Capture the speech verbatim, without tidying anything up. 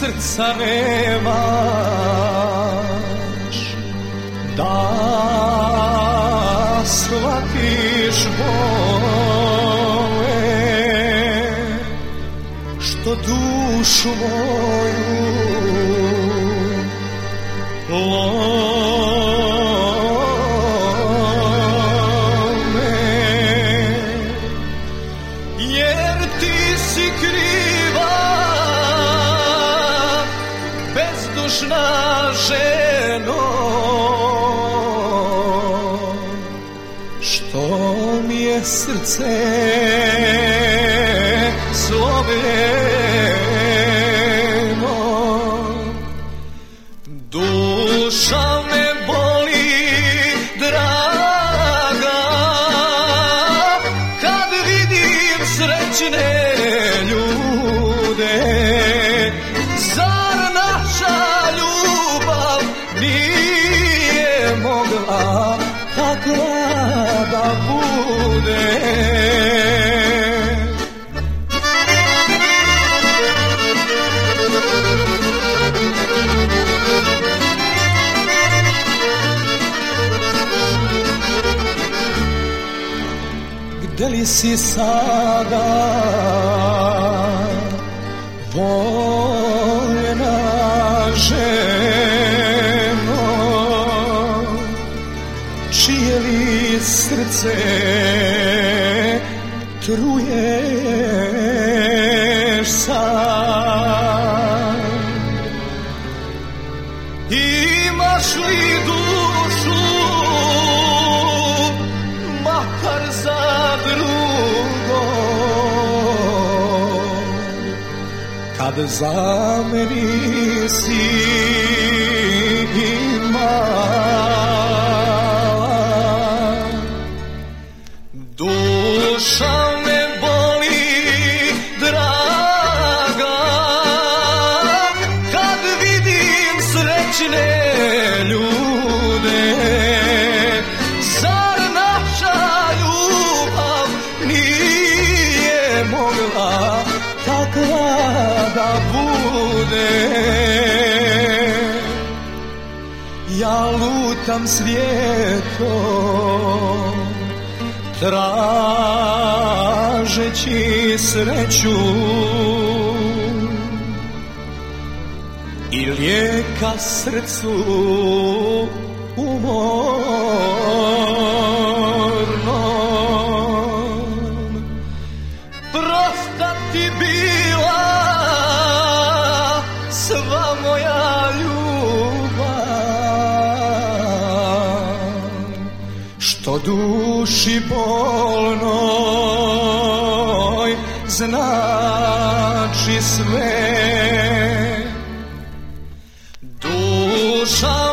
srca nemaš da shvatiš bole što dušu moju lome, jer ti si kriva, bezdušna ženo, što mi je srce slomljeno. Duša me boli, draga, kad vidim srećne ljude. Zar naša ljubav nije mogla takva da bude? Gde li si sada, voljena ženo, čije li srce truješ sad? Imaš li dušu makar za drugo, kad zameni si imala? Duša me boli, draga, kad vidim srećne ljude. Zar naša ljubav nije mogla takva da bude? Ja lutam svijetom tražeći sreću i lijeka srcu umornom. Prosta ti bila sva moja ljubav, što duši bolnoj znači sve. Duša